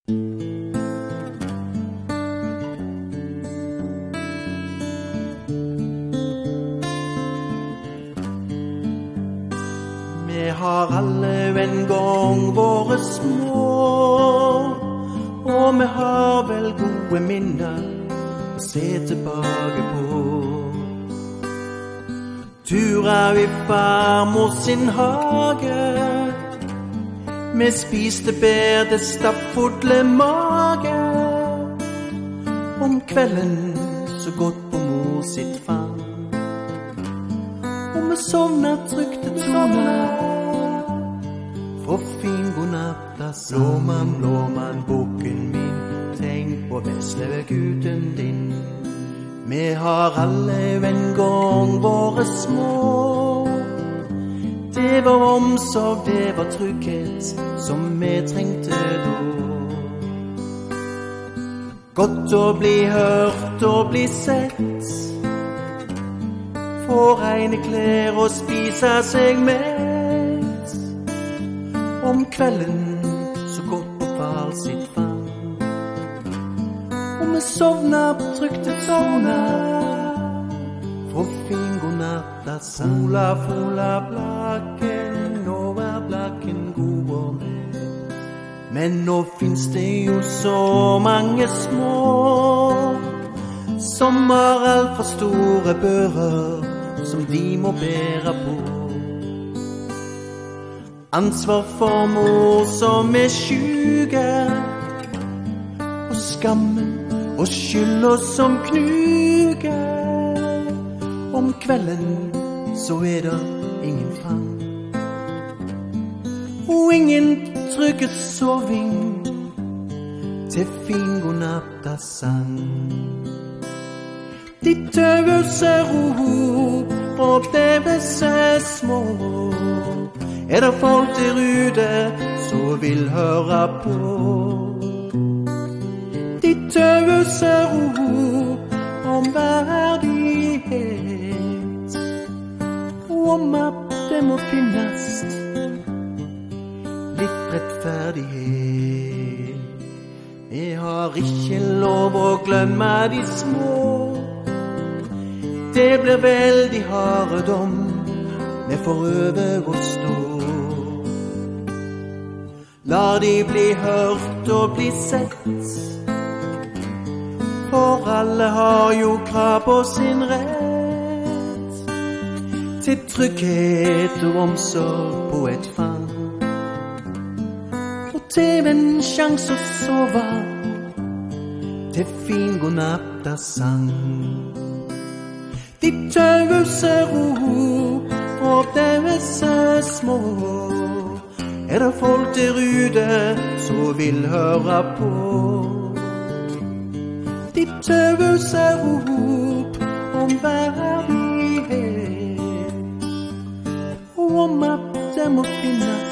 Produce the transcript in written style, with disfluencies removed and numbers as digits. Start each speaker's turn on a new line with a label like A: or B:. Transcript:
A: Vi har alle en gang våre små, og vi har vel gode minner å se tilbake på. Turer i farmor sin hage, vi spiste bær til stappfulle mage. Om kvelden så godt på mor sitt fang, og vi sovna trygt til tone. For fin godnatta blåmann, bukken min, tenk på veslegutten din. Vi har alle en gang våre små, det var omsorg, det var trygghet som vi trengte da. Godt å bli hørt og bli sett, få reine klær og spise seg mett. Om kvelden så godt på far sitt fang, og vi sovna trygt til sovna. For fin godnatta sola fola blakken, nå blakken god og med. Men nå finnes det jo så mange små som har alt for store bører som de må bære på. Ansvar for mor som sjuke, og skammen og skylda som knuger. Om kvelden så det ingen fang, og ingen trygge soving til fin godnatta sang. De tøvelse ro og develse små, det folk der ute så vil høre på. De tøvelse ro om verdighet, og om at det må finnes litt rettferdighet. Vi har ikke lov å glemme de små, det blir veldig harde dom vi får over å stå. La de bli hørt og bli sett, for alle har jo krav på sin rett til trygghet og omsorg på et fang, og til en sjans å sove til fin godnatta sang. De tøvelse ro og develse små, det folk der ute så vil høre på. De tøvelse rop om verdighet, og om at det må finnes